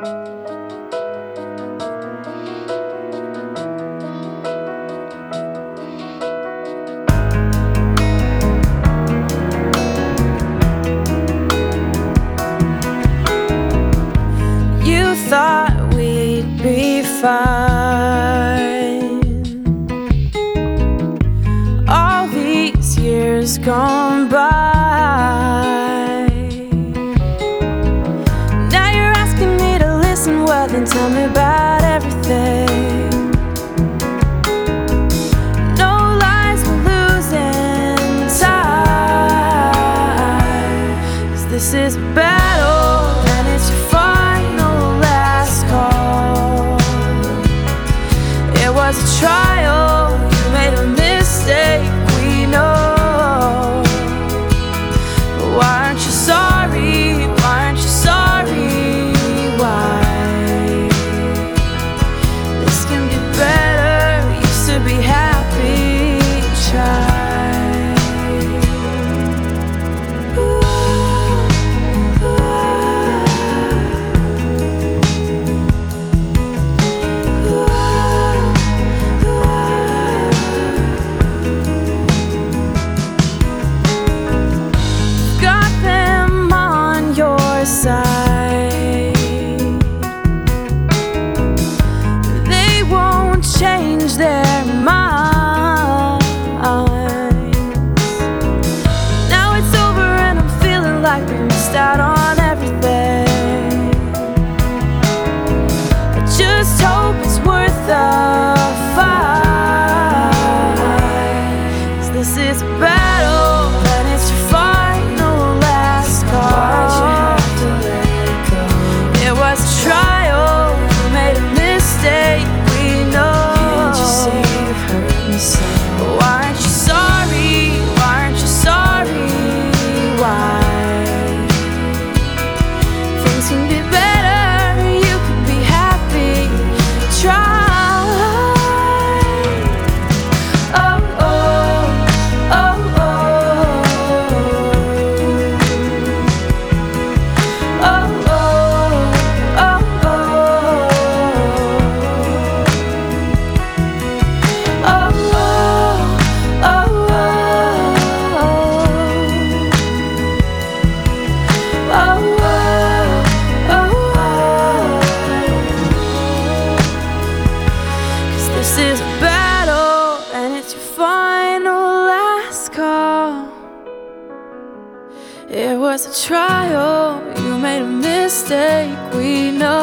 You thought we'd be fine. All these years gone by. Now you're asking me to listen, well then tell me about everything. No lies, we're losing time. 'Cause this is a battle and it's your final last call. It was a trial, you made a mistake, we know. But why aren't you sorry? Why aren't you sorry? Why? This can be better, used to be happy, try. Got them on your side. They won't change their minds. Now it's over and I'm feeling like we missed out on everything. I just hope it's worth the fight. 'Cause this is a battle and it's your final last call. Why'd you have to let it go? It was a trial, you made a mistake, we know. Can't you see you've hurt me so? But why aren't you sorry? Why aren't you sorry? Why? Things can be better, you can be happy, try. Oh, oh, oh, oh. Oh, oh, oh, oh. Oh, oh, oh, oh. Oh, oh, oh. 'Cause this is a battle and it's your final last call. It was a trial, you made a mistake, we know.